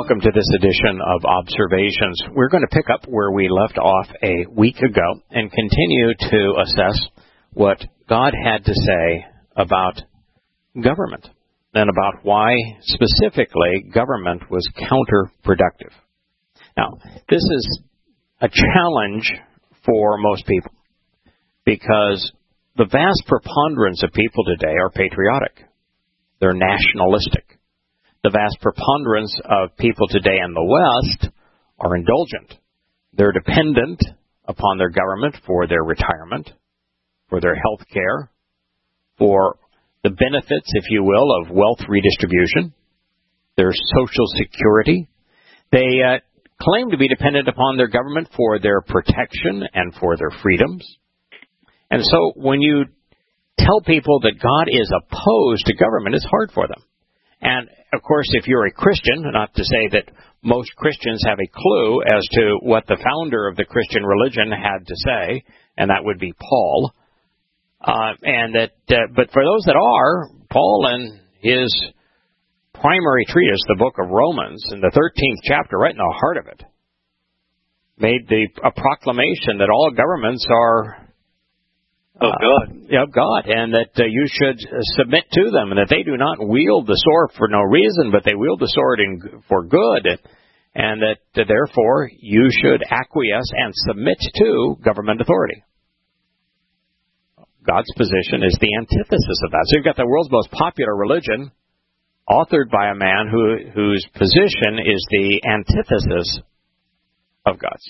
Welcome to this edition of Observations. We're going to pick up where we left off a week ago and continue to assess what God had to say about government and about why specifically government was counterproductive. Now, this is a challenge for most people because the vast preponderance of people today are patriotic. They're nationalistic. The vast preponderance of people today in the West are indulgent. They're dependent upon their government for their retirement, for their health care, for the benefits, if you will, of wealth redistribution, their social security. They claim to be dependent upon their government for their protection and for their freedoms. And so when you tell people that God is opposed to government, it's hard for them. And, of course, if you're a Christian, not to say that most Christians have a clue as to what the founder of the Christian religion had to say, and that would be Paul, but for those that are, Paul in his primary treatise, the book of Romans, in the 13th chapter, right in the heart of it, made a proclamation that all governments are of God, and that you should submit to them, and that they do not wield the sword for no reason, but they wield the sword for good, and that therefore you should acquiesce and submit to government authority. God's position is the antithesis of that. So you've got the world's most popular religion, authored by a man whose position is the antithesis of God's.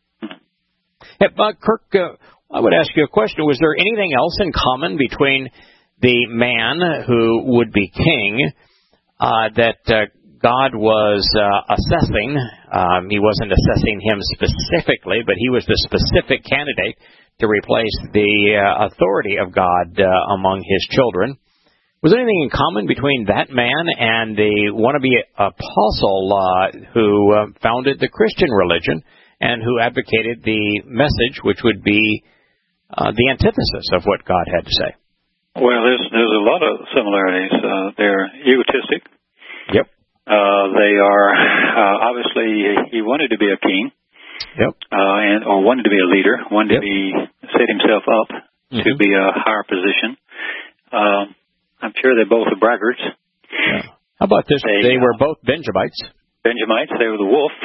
Kirk, I would ask you a question. Was there anything else in common between the man who would be king that God was assessing? He wasn't assessing him specifically, but he was the specific candidate to replace the authority of God among his children. Was there anything in common between that man and the wannabe apostle who founded the Christian religion and who advocated the message which would be the antithesis of what God had to say? Well, there's a lot of similarities. They're egotistic. Yep. They are obviously he wanted to be a king. Yep. Or wanted to be a leader, wanted to set himself up to be a higher position. I'm sure they're both braggarts. Yeah. How about this? They were both Benjamites. Benjamites. They were the wolf.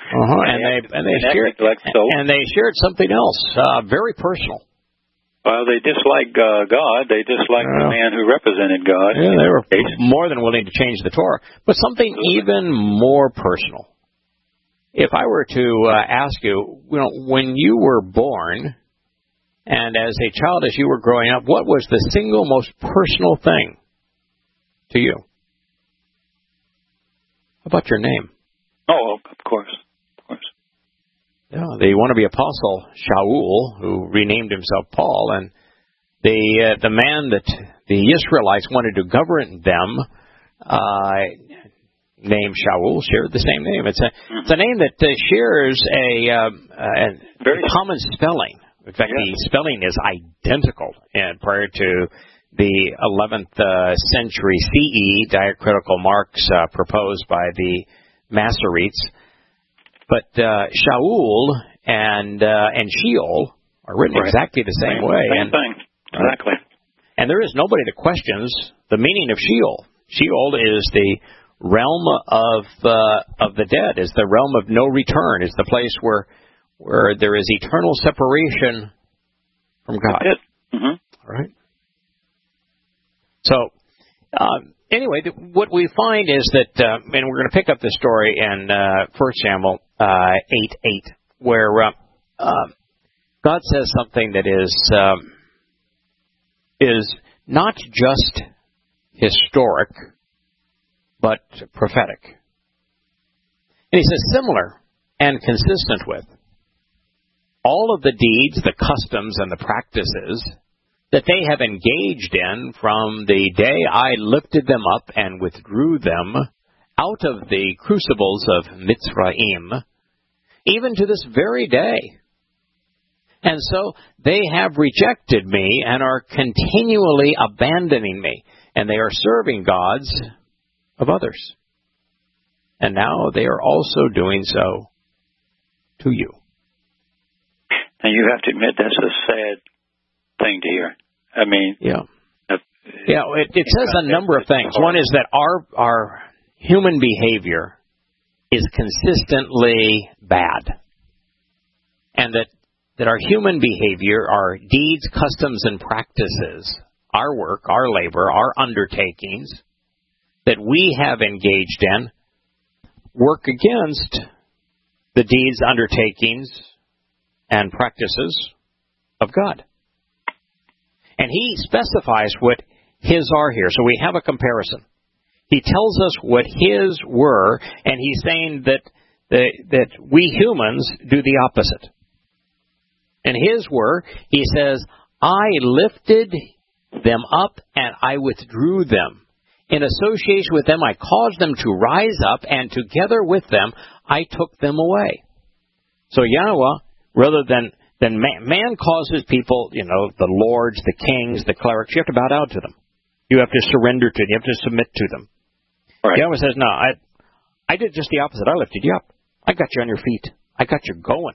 And they shared something else, very personal. Well, they disliked God. They disliked the man who represented God. Yeah, they were more than willing to change the Torah. But something even more personal. If I were to ask you, when you were born, and as a child, as you were growing up, what was the single most personal thing to you? How about your name? Oh, of course. Yeah, the wannabe apostle Shaul, who renamed himself Paul, and the man that the Israelites wanted to govern them, named Shaul, shared the same name. It's a name that shares a very common spelling. In fact, the spelling is identical. And prior to the 11th century CE, diacritical marks proposed by the Masoretes. But Shaul and Sheol are written exactly the same way. Same thing. Exactly. And there is nobody that questions the meaning of Sheol. Sheol is the realm of the dead, is the realm of no return, is the place where there is eternal separation from God. Mm-hmm. Right? So, anyway, what we find is that, and we're going to pick up the story in 1 Samuel 8:8, where God says something that is not just historic, but prophetic. And he says, similar and consistent with all of the deeds, the customs, and the practices that they have engaged in from the day I lifted them up and withdrew them out of the crucibles of Mitzrayim, even to this very day. And so they have rejected me and are continually abandoning me, and they are serving gods of others. and now they are also doing so to you. And you have to admit that's a sad thing to hear. I mean, it says a number of things. One is that our human behavior is consistently bad, and that our human behavior, our deeds, customs, and practices, our work, our labor, our undertakings that we have engaged in work against the deeds, undertakings, and practices of God. And he specifies what his are here. So we have a comparison. He tells us what his were, and he's saying that we humans do the opposite. And his were, he says, I lifted them up and I withdrew them. In association with them, I caused them to rise up, and together with them, I took them away. So Yahweh, rather than man causes people, the lords, the kings, the clerics, you have to bow down to them. You have to surrender to them. You have to submit to them. Right. Yahweh says, no, I did just the opposite. I lifted you up. I got you on your feet. I got you going.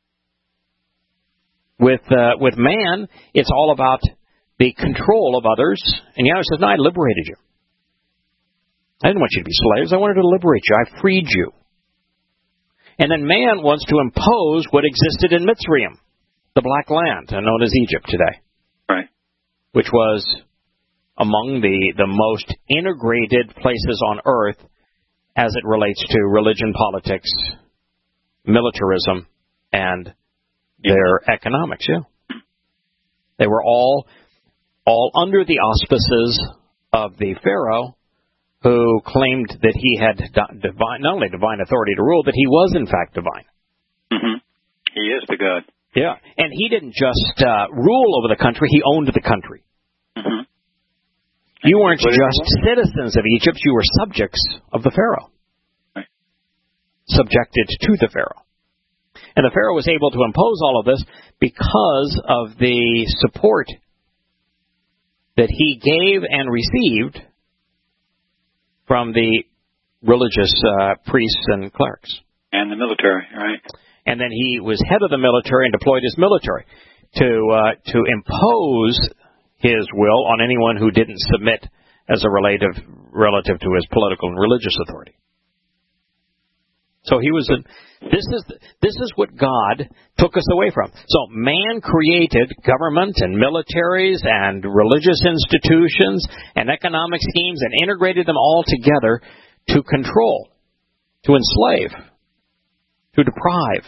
With man, it's all about the control of others. And Yahweh says, no, I liberated you. I didn't want you to be slaves. I wanted to liberate you. I freed you. And then man wants to impose what existed in Mitzrayim, the Black Land, known as Egypt today. Right. Which was among the most integrated places on earth as it relates to religion, politics, militarism, and their economics. Yeah, they were all under the auspices of the Pharaoh, who claimed that he had not only divine authority to rule, that he was in fact divine. Mm-hmm. He is the God. Yeah, and he didn't just rule over the country; he owned the country. Mm-hmm. You weren't just citizens of Egypt; you were subjects of the Pharaoh, right. Subjected to the Pharaoh. And the Pharaoh was able to impose all of this because of the support that he gave and received from the religious priests and clerics. And the military, right. And then he was head of the military and deployed his military to impose his will on anyone who didn't submit as a relative to his political and religious authority. So he was this is what God took us away from. So man created government and militaries and religious institutions and economic schemes and integrated them all together to control, to enslave, to deprive.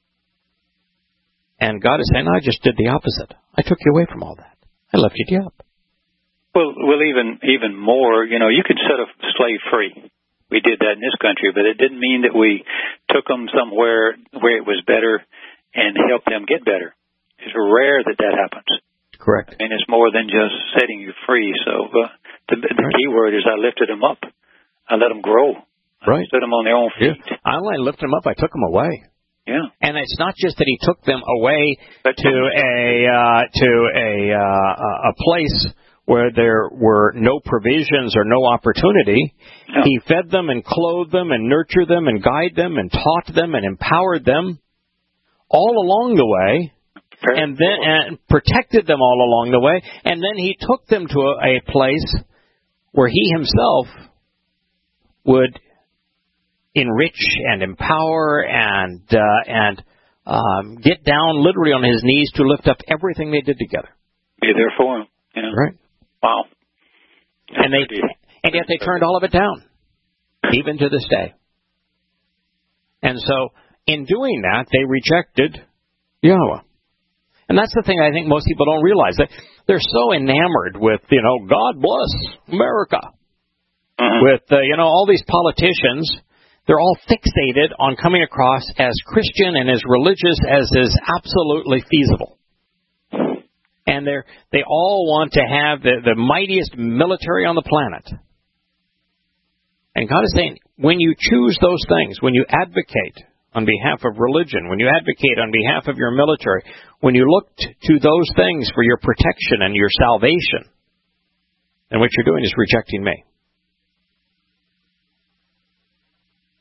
And God is saying, I just did the opposite. I took you away from all that. I lifted you up. Well, even more, you could set a slave free. We did that in this country, but it didn't mean that we took them somewhere where it was better and helped them get better. It's rare that happens. Correct. And it's more than just setting you free. So the key word is I lifted them up. I let them grow. Right. I set them on their own feet. Yeah. I only lifted them up. I took them away. Yeah. And it's not just that he took them away to a place where there were no provisions or no opportunity. No. He fed them and clothed them and nurtured them and guided them and taught them and empowered them all along the way, and protected them all along the way. And then he took them to a place where he himself would enrich and empower and get down literally on his knees to lift up everything they did together. Be there for him. Right. Wow. And yet they turned all of it down, even to this day. And so, in doing that, they rejected Yahweh. And that's the thing I think most people don't realize. They're so enamored with, God bless America. With, all these politicians, they're all fixated on coming across as Christian and as religious as is absolutely feasible. And they all want to have the mightiest military on the planet. And God is saying, when you choose those things, when you advocate on behalf of religion, when you advocate on behalf of your military, when you look to those things for your protection and your salvation, then what you're doing is rejecting me.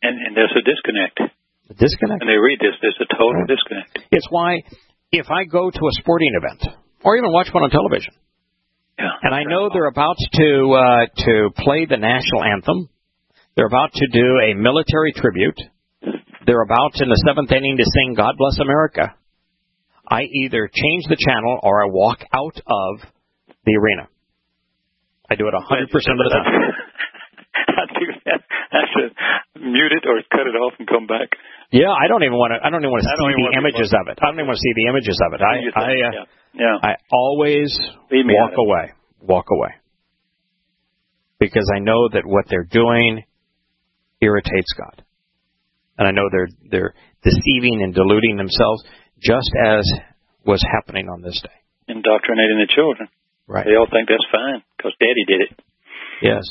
And there's a disconnect. A disconnect. And they read this, there's a total disconnect. It's why if I go to a sporting event or even watch one on television, and I know they're about to play the national anthem, they're about to do a military tribute, they're about in the seventh inning to sing God Bless America, I either change the channel or I walk out of the arena. I do it 100% of the time. I do that. I should mute it or cut it off and come back. Yeah, I don't even want to see the images of it. I don't even want to see the images of it. I always walk away. Because I know that what they're doing irritates God. And I know they're deceiving and deluding themselves, just as was happening on this day. Indoctrinating the children. Right. They all think that's fine because Daddy did it. Yes.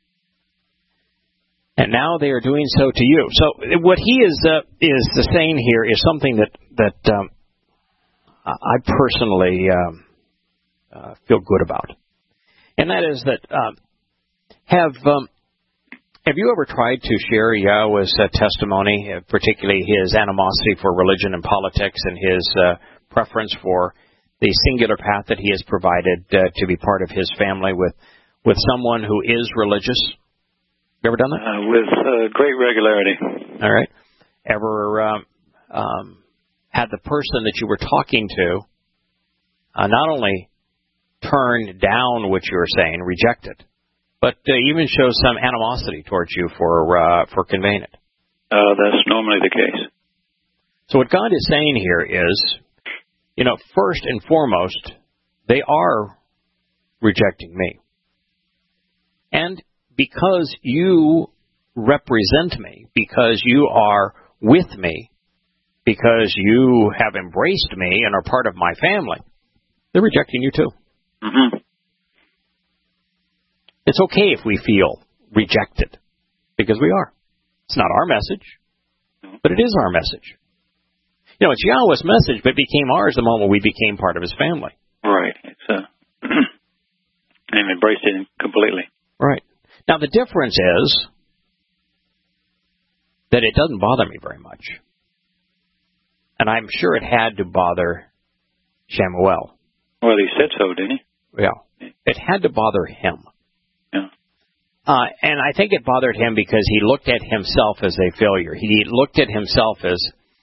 And now they are doing so to you. So what he is saying here is something that I personally feel good about, and that is that have you ever tried to share Yahweh's testimony, particularly his animosity for religion and politics, and his preference for the singular path that he has provided to be part of his family with someone who is religious? You ever done that? With great regularity. All right. Ever had the person that you were talking to not only turn down what you were saying, reject it, but even show some animosity towards you for conveying it? That's normally the case. So what God is saying here is, first and foremost, they are rejecting me. And because you represent me, because you are with me, because you have embraced me and are part of my family, they're rejecting you too. Mm-hmm. It's okay if we feel rejected, because we are. It's not our message, but it is our message. It's Yahweh's message, but it became ours the moment we became part of his family. Right. It's and embraced it completely. Right. Now, the difference is that it doesn't bother me very much. And I'm sure it had to bother Shamuel. Well, he said so, didn't he? Yeah. It had to bother him. Yeah. And I think it bothered him because he looked at himself as a failure. He looked at himself as,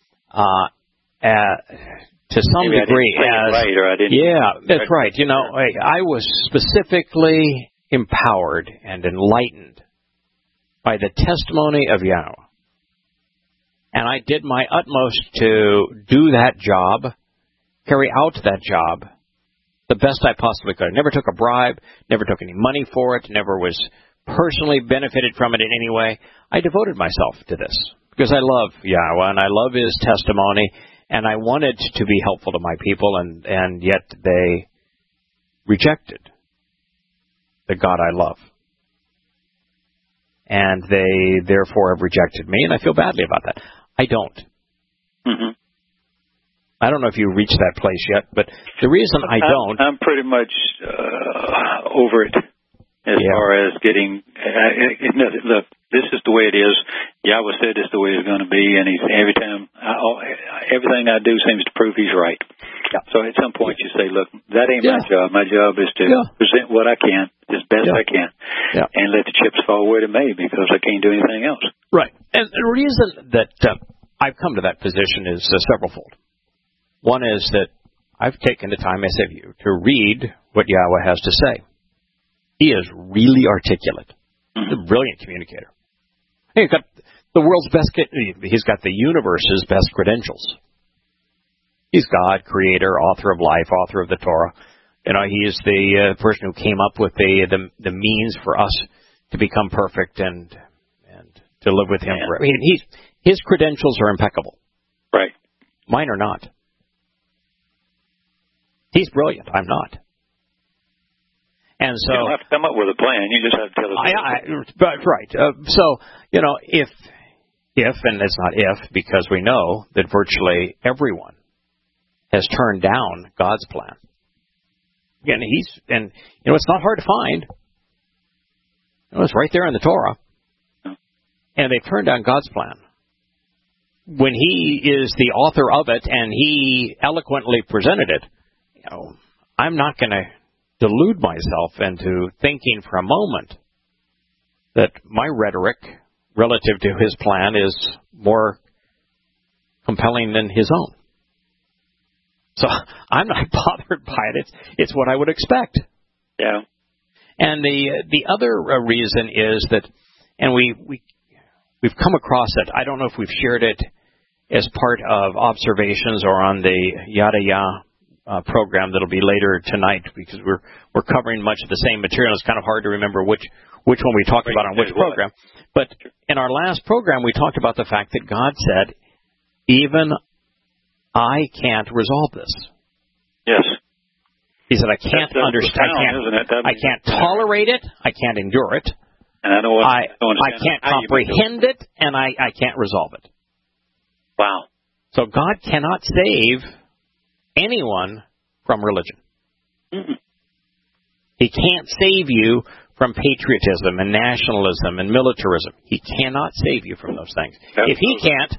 to some degree, as... Right, or I didn't... Yeah, that's right. I was specifically empowered and enlightened by the testimony of Yahweh. And I did my utmost to do that job, carry out that job, the best I possibly could. I never took a bribe, never took any money for it, never was personally benefited from it in any way. I devoted myself to this because I love Yahweh and I love his testimony, and I wanted to be helpful to my people, and yet they rejected the God I love. And they therefore have rejected me, and I feel badly about that. I don't. Mm-hmm. I don't know if you reached that place yet, but the reason I don't... I'm pretty much over it as far as getting... look, this is the way it is. Yahweh said this is the way it's going to be, and every time, everything I do seems to prove he's right. Yeah. So at some point you say, look, that ain't my job. My job is to present what I can as best I can and let the chips fall where they may, because I can't do anything else. Right. And the reason that I've come to that position is severalfold. One is that I've taken the time, as have you, to read what Yahweh has to say. He is really articulate. He's a brilliant communicator. He's got the world's best, he's got the universe's best credentials. He's God, creator, author of life, author of the Torah. He is the person who came up with the means for us to become perfect and to live with him forever. His credentials are impeccable. Right. Mine are not. He's brilliant. I'm not. And so you don't have to come up with a plan. You just have to tell us. Right. So, if, and it's not if, because we know that virtually everyone has turned down God's plan. Again, it's not hard to find. It's right there in the Torah. and they've turned down God's plan, when He is the author of it and He eloquently presented it, I'm not going to delude myself into thinking for a moment that my rhetoric relative to His plan is more compelling than His own. So I'm not bothered by it. It's what I would expect. Yeah. And the other reason is that, and we've come across it. I don't know if we've shared it as part of observations or on the Yada Ya program that'll be later tonight, because we're covering much of the same material. It's kind of hard to remember which one we talked about on which program. But in our last program, we talked about the fact that God said, even I can't resolve this. Yes. He said, I can't understand. I can't tolerate it. I can't endure it. And I know I can't comprehend it, and I can't resolve it. Wow. So God cannot save anyone from religion. Mm-mm. He can't save you from patriotism and nationalism and militarism. He cannot save you from those things. Absolutely. If He can't,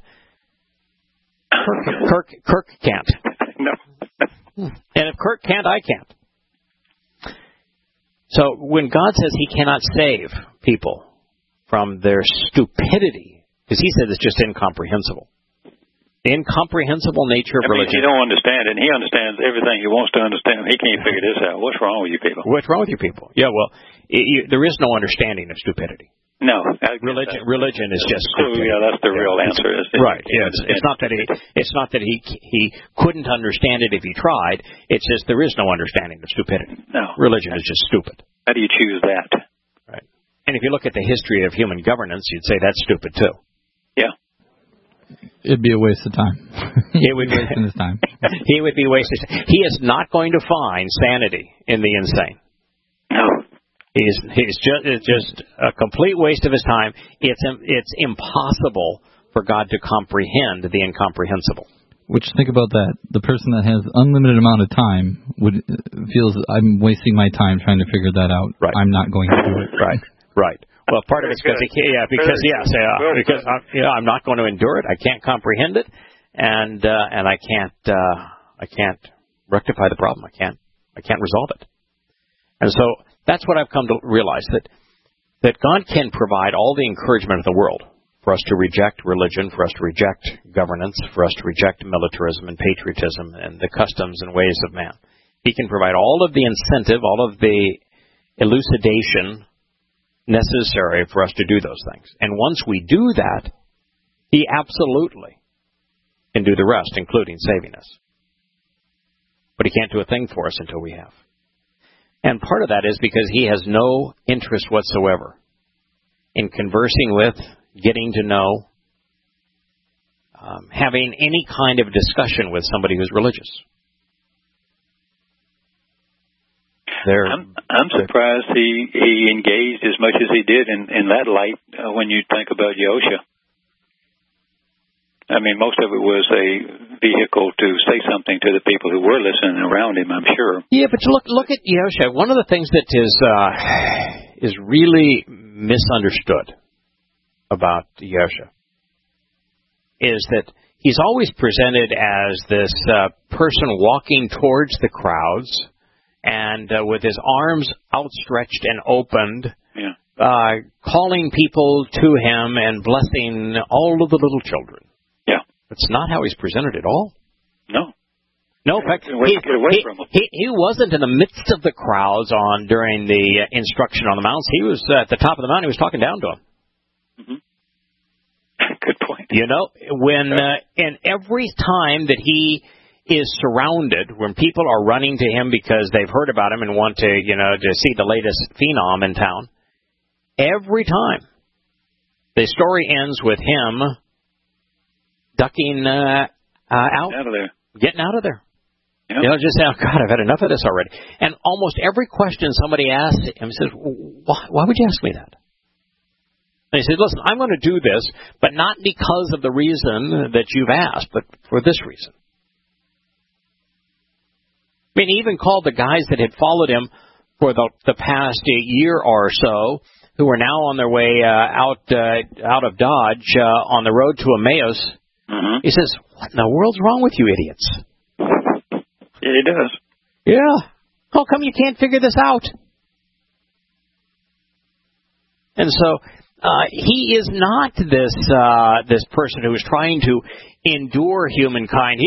Kirk can't. No. And if Kirk can't, I can't. So when God says He cannot save people from their stupidity, because He says it's just incomprehensible. The incomprehensible nature of religion. You don't understand it, and He understands everything He wants to understand. He can't figure this out. What's wrong with you people? What's wrong with you people? Yeah, well, there is no understanding of stupidity. No. Religion is just stupidity. Yeah, that's the real answer. Right. Yeah, it's not that he couldn't understand it if he tried. It's just there is no understanding of stupidity. No. Religion is just stupid. How do you choose that? Right. And if you look at the history of human governance, you'd say that's stupid too. Yeah. It'd be a waste of time. It would be wasting his time. He would be wasting. He is not going to find sanity in the insane. No. He's just a complete waste of his time. It's impossible for God to comprehend the incomprehensible. Which, think about that. The person that has unlimited amount of time feels I'm wasting my time trying to figure that out. Right. I'm not going to do it. Right. Well, part of it's because I'm not going to endure it. I can't comprehend it, and I can't rectify the problem. I can't resolve it. And so that's what I've come to realize, that God can provide all the encouragement of the world for us to reject religion, for us to reject governance, for us to reject militarism and patriotism and the customs and ways of man. He can provide all of the incentive, all of the elucidation necessary for us to do those things. And once we do that, He absolutely can do the rest, including saving us. But He can't do a thing for us until we have. And part of that is because He has no interest whatsoever in conversing with, getting to know, having any kind of discussion with somebody who's religious. I'm surprised he engaged as much as he did in that light when you think about Yosha. I mean, most of it was a vehicle to say something to the people who were listening around him, I'm sure. Yeah, but look at Yosha. One of the things that is really misunderstood about Yosha is that he's always presented as this person walking towards the crowds and with his arms outstretched and opened, calling people to him and blessing all of the little children. That's not how he's presented at all. No. No, in fact, he wasn't in the midst of the crowds during the instruction on the mountains. He was at the top of the mountain. He was talking down to them. Mm-hmm. Good point. You know, and every time that he is surrounded, when people are running to him because they've heard about him and want to see the latest phenom in town, every time the story ends with him ducking out of there. Getting out of there. Yep. Just say, oh, God, I've had enough of this already. And almost every question somebody asks him says, why would you ask me that? And he said, listen, I'm going to do this, but not because of the reason that you've asked, but for this reason. I mean, he even called the guys that had followed him for the past year or so who were now on their way out of Dodge on the road to Emmaus. Mm-hmm. He says, "What in the world's wrong with you idiots?" Yeah, he does. Yeah. How come you can't figure this out? And so he is not this person who is trying to endure humankind.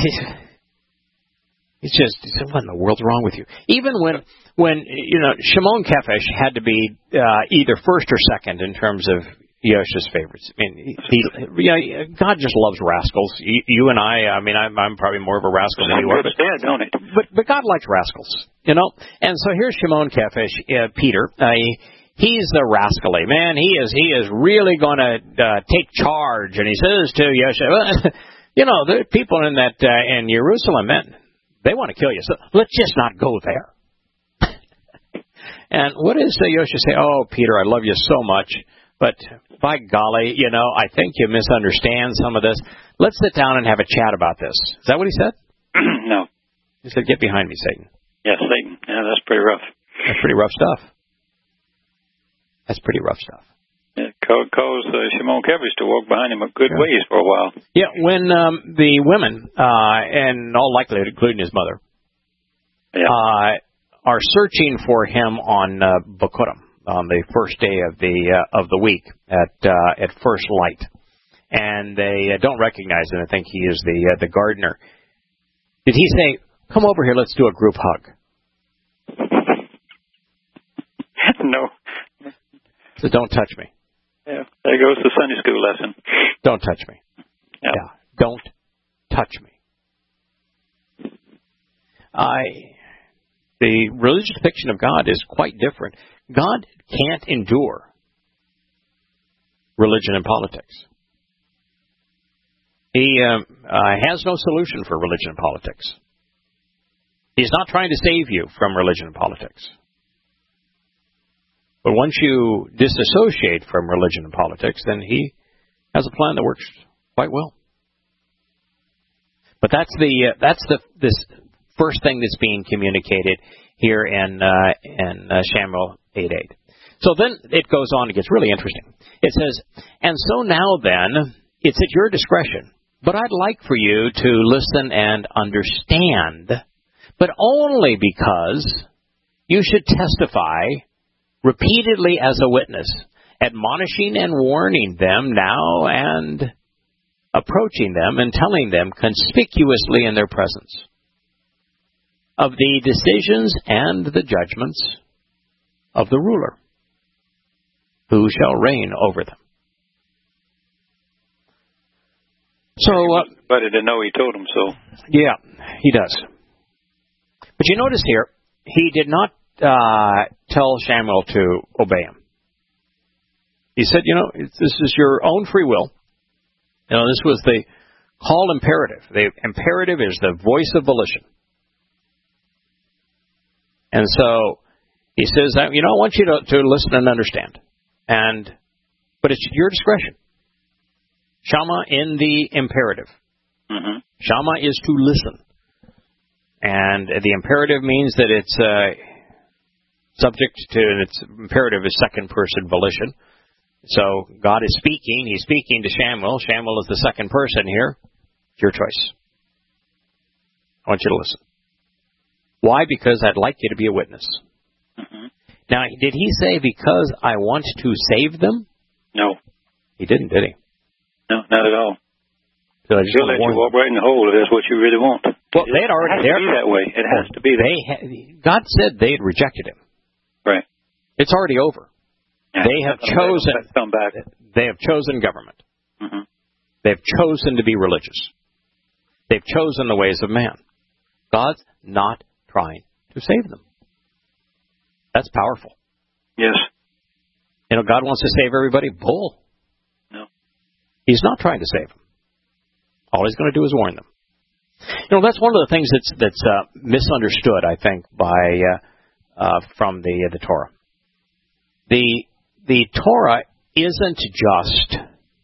He's just, what in the world's wrong with you? Even when Shimon Kefish had to be either first or second in terms of Yosha's favorites. I mean, God just loves rascals. You and I'm probably more of a rascal than you are. It's bad, don't it? But God likes rascals, And so here's Shimon Kefish, Peter. He's the rascally man. He is really going to take charge. And he says to Yosha, the people in Jerusalem, man, they want to kill you. So let's just not go there. And what does Yosha say? "Oh, Peter, I love you so much. But by golly, I think you misunderstand some of this. Let's sit down and have a chat about this." Is that what he said? No. He said, "Get behind me, Satan." Yeah, Satan. Yeah, that's pretty rough. That's pretty rough stuff. That's pretty rough stuff. It caused Shimon Kefish to walk behind him a good ways for a while. Yeah, when the women, and all likelihood including his mother, are searching for him on Bakurim, on the first day of the week at first light, and they don't recognize him. I think he is the gardener. Did he say, "Come over here, let's do a group hug"? No. So don't touch me. Yeah, there goes the Sunday school lesson. Don't touch me. Yeah. Don't touch me. The religious fiction of God is quite different. God can't endure religion and politics. He has no solution for religion and politics. He's not trying to save you from religion and politics. But once you disassociate from religion and politics, then he has a plan that works quite well. But that's this first thing that's being communicated here in Samuel 8:8. So then it goes on, it gets really interesting. It says, "And so now then, it's at your discretion, but I'd like for you to listen and understand, but only because you should testify repeatedly as a witness, admonishing and warning them now and approaching them and telling them conspicuously in their presence of the decisions and the judgments of the ruler who shall reign over them." So, but he didn't know he told him so. Yeah, he does. But you notice here, he did not tell Samuel to obey him. He said, this is your own free will. This was the call imperative. The imperative is the voice of volition. And so he says, I want you to listen and understand. But it's your discretion. Shama in the imperative. Mm-hmm. Shama is to listen. And the imperative means that it's subject to, and its imperative is second person volition. So God is speaking. He's speaking to Samuel. Samuel is the second person here. It's your choice. I want you to listen. Why? Because I'd like you to be a witness. Mm-hmm. Now, did he say because I want to save them? No. He didn't, did he? No, not at all. So He'll let you walk right in the hole if that's what you really want. Well, they had already... It has to be that way. It has to be that way. God said they had rejected him. Right. It's already over. Yeah, they have chosen... Come back. They have chosen government. Mm-hmm. They've chosen to be religious. They've chosen the ways of man. God's not trying to save them. That's powerful. Yes. God wants to save everybody. Bull. No. He's not trying to save them. All he's going to do is warn them. That's one of the things that's misunderstood, I think, from the Torah. The Torah isn't just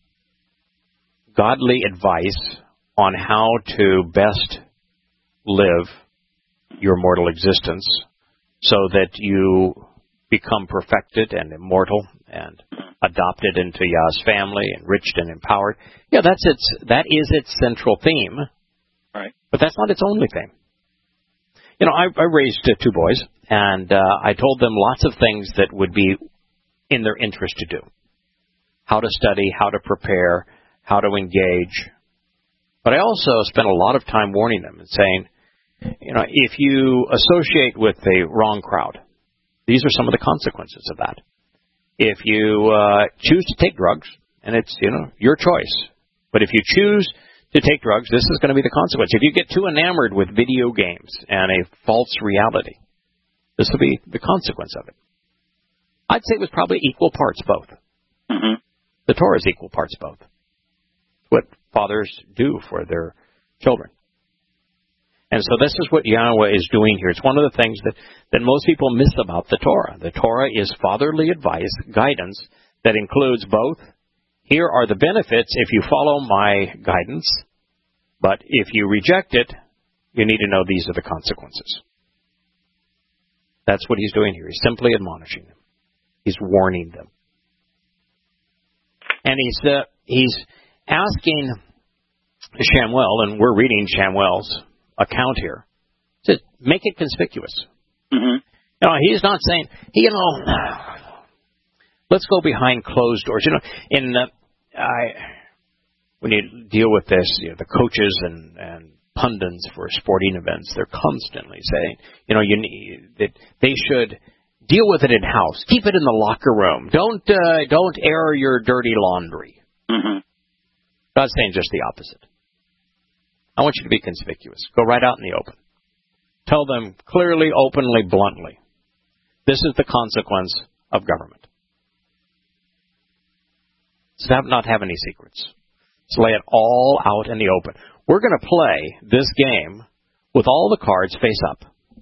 godly advice on how to best live your mortal existence so that you become perfected and immortal and adopted into Yah's family, enriched and empowered. Yeah, that is its central theme. Right. But that's not its only theme. You know, I raised two boys, and I told them lots of things that would be in their interest to do. How to study, how to prepare, how to engage. But I also spent a lot of time warning them and saying, you know, if you associate with the wrong crowd, these are some of the consequences of that. If you choose to take drugs, and it's, you know, your choice, but if you choose to take drugs, this is going to be the consequence. If you get too enamored with video games and a false reality, this will be the consequence of it. I'd say it was probably equal parts both. Mm-hmm. The Torah is equal parts both. What fathers do for their children. And so this is what Yahweh is doing here. It's one of the things that most people miss about the Torah. The Torah is fatherly advice, guidance, that includes both. Here are the benefits if you follow my guidance, but if you reject it, you need to know these are the consequences. That's what he's doing here. He's simply admonishing them. He's warning them. And he's asking Shamuel, and we're reading Shamuel's account here, to make it conspicuous. Mm-hmm. You know, he's not saying, let's go behind closed doors. You know, when you deal with this, you know, the coaches and pundits for sporting events, they're constantly saying, you know, that they should deal with it in house, keep it in the locker room, don't air your dirty laundry. Mm-hmm. God's saying just the opposite. I want you to be conspicuous. Go right out in the open. Tell them clearly, openly, bluntly. This is the consequence of government. So not have any secrets. Let's lay it all out in the open. We're going to play this game with all the cards face up.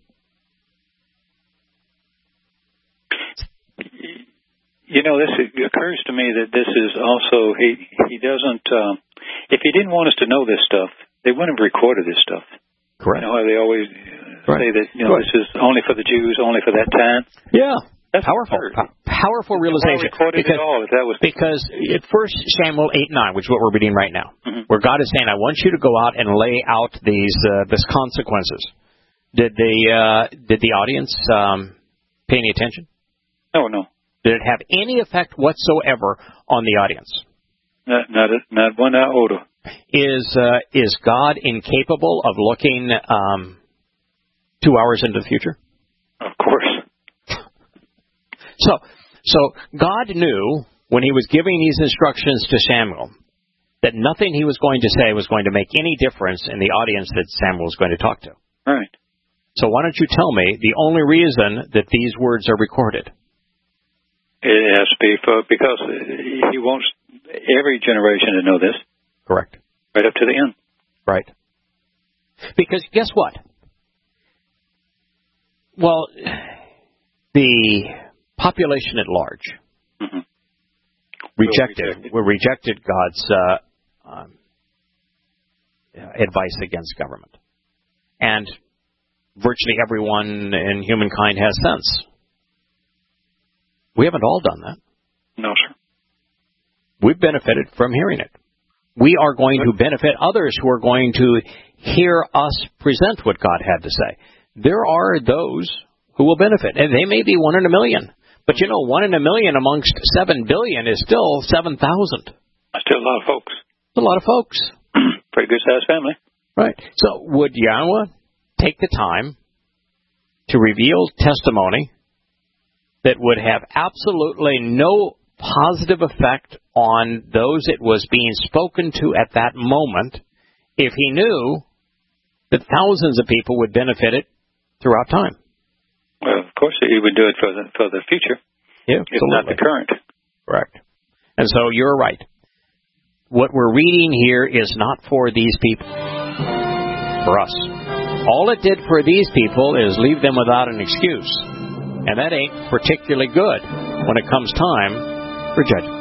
You know, this occurs to me that this is also, he doesn't, if he didn't want us to know this stuff, they wouldn't have recorded this stuff. Correct. You know how they always say that, you know, this is only for the Jews, only for that time? Yeah. That's powerful. Powerful realization. Because at 1 Samuel 8:9, which is what we're reading right now, mm-hmm. where God is saying, I want you to go out and lay out these consequences. Did the audience pay any attention? No. Did it have any effect whatsoever on the audience? Not one iota. Is God incapable of looking 2 hours into the future? Of course. So God knew when he was giving these instructions to Samuel that nothing he was going to say was going to make any difference in the audience that Samuel was going to talk to. Right. So why don't you tell me the only reason that these words are recorded? It has to be because he wants every generation to know this. Correct. Right up to the end. Right. Because guess what? Well, the population at large mm-hmm. rejected God's advice against government. And virtually everyone in humankind has sense. We haven't all done that. No, sir. We've benefited from hearing it. We are going to benefit others who are going to hear us present what God had to say. There are those who will benefit, and they may be 1 in a million. But you know, 1 in a million amongst 7 billion is still 7,000. That's still a lot of folks. A lot of folks. Pretty good sized family. Right. So would Yahweh take the time to reveal testimony that would have absolutely no positive effect on those it was being spoken to at that moment if he knew that thousands of people would benefit it throughout time? Well, of course, he would do it for the future. Yeah, if not the current. Correct. And so you're right. What we're reading here is not for these people, for us. All it did for these people is leave them without an excuse. And that ain't particularly good when it comes time for judgment.